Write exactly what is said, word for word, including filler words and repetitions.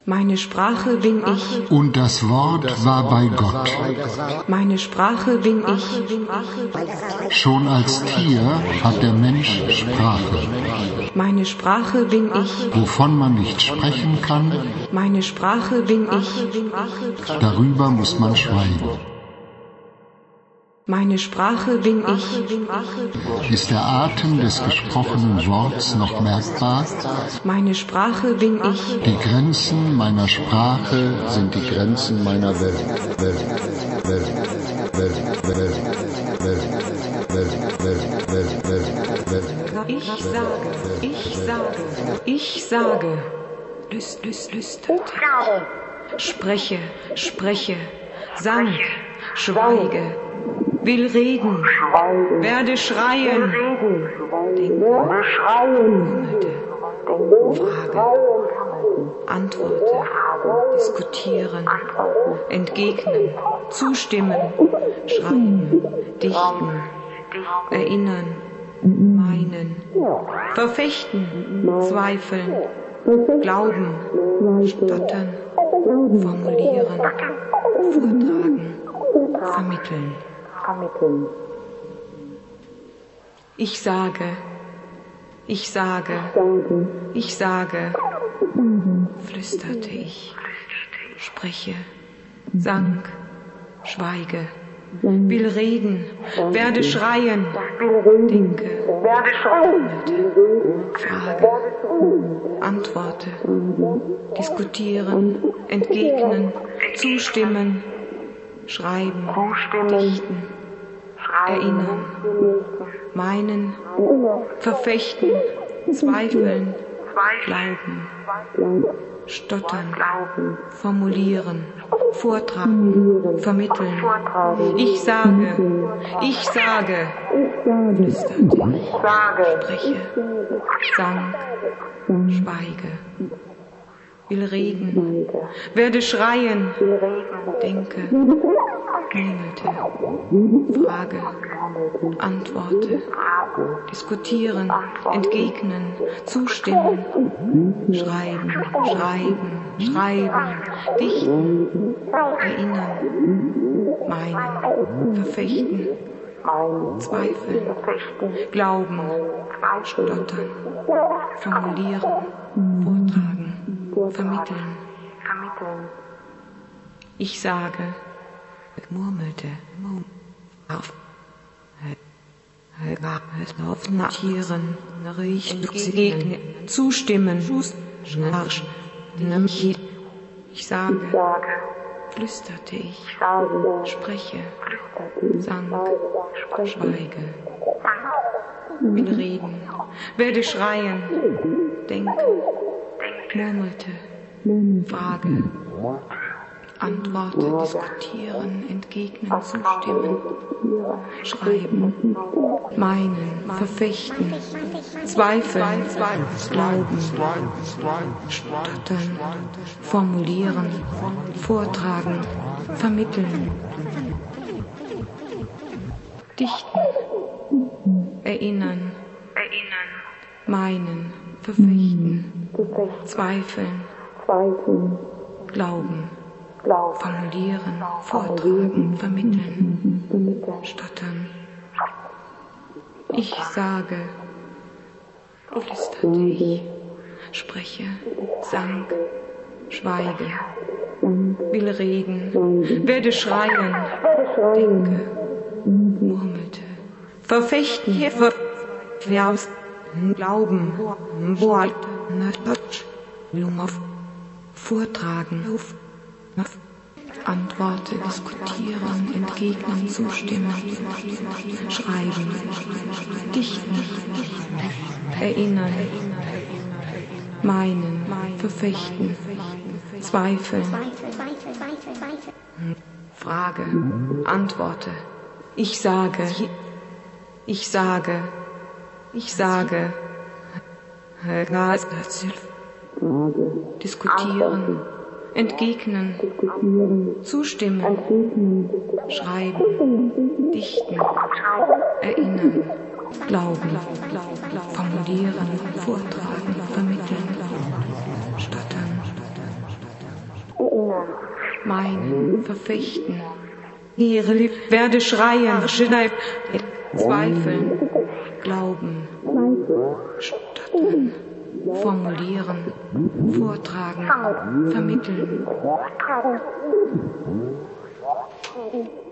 Meine Sprache bin ich. Und das Wort war bei Gott. Meine Sprache bin ich. Schon als Tier hat der Mensch Sprache. Meine Sprache bin ich. Wovon man nicht sprechen kann, Meine Sprache bin ich. darüber muss man schweigen. Meine Sprache bin ich. Ist der Atem des gesprochenen Worts noch merkbar? Meine Sprache bin ich. Die Grenzen meiner Sprache sind die Grenzen meiner Welt. Welt, Welt, Welt, Welt, Welt, Welt, Welt, Welt, Welt, Welt. Ich sage, ich sage, ich sage. Lüst, lüst, lüsterte. Spreche, spreche. Sank, schweige. Will reden, werde schreien, denke, murmelte, frage, antworte, diskutieren, entgegnen, zustimmen, schreiben, dichten, erinnern, meinen, verfechten, zweifeln, glauben, stottern, formulieren, vortragen, vermitteln. Ich sage, ich sage, ich sage, flüsterte ich, spreche, sank, schweige, will reden, werde schreien, denke, murmelte, frage, antworte, diskutieren, entgegnen, zustimmen, schreiben, dichten, erinnern, meinen, verfechten, zweifeln, glauben, stottern, formulieren, vortragen, vermitteln. Ich sage, ich sage, flüsterte ich, spreche, sank, schweige, will reden, werde schreien, denke, murmelte, frage, antworte, diskutieren, entgegnen, zustimmen, schreiben, schreiben, schreiben, dichten, erinnern, meinen, verfechten, zweifeln, glauben, stottern, formulieren, vortragen, vermitteln. Ich sage, murmelte, auf, auf Tieren, riechen, zustimmen, schnarch, ich sage, flüsterte ich, spreche, sank, schweige, will reden, werde schreien, denke, murmelte, frage, antworte, diskutieren, entgegnen, zustimmen, schreiben, meinen, verfechten, zweifeln, glauben, stottern, formulieren, vortragen, vermitteln, dichten, erinnern, meinen, verfechten, zweifeln, glauben, formulieren, vortragen, vermitteln, stottern. Ich sage, flüsterte ich, spreche, sank, schweige, will reden, werde schreien, denke, murmelte, verfechten, verwerfs, glauben, Wort, vortragen, antworte, diskutieren, entgegnen, zustimmen, schreiben, dichten, erinnern, meinen, verfechten, zweifeln, frage, antworte, ich sage, ich sage, ich sage, diskutieren, entgegnen, zustimmen, schreiben, dichten, erinnern, glauben, formulieren, vortragen, vermitteln, stottern, meinen, verfechten. Ihre Liebe werde schreien, schneiden, zweifeln, glauben, stottern, formulieren, vortragen, vermitteln.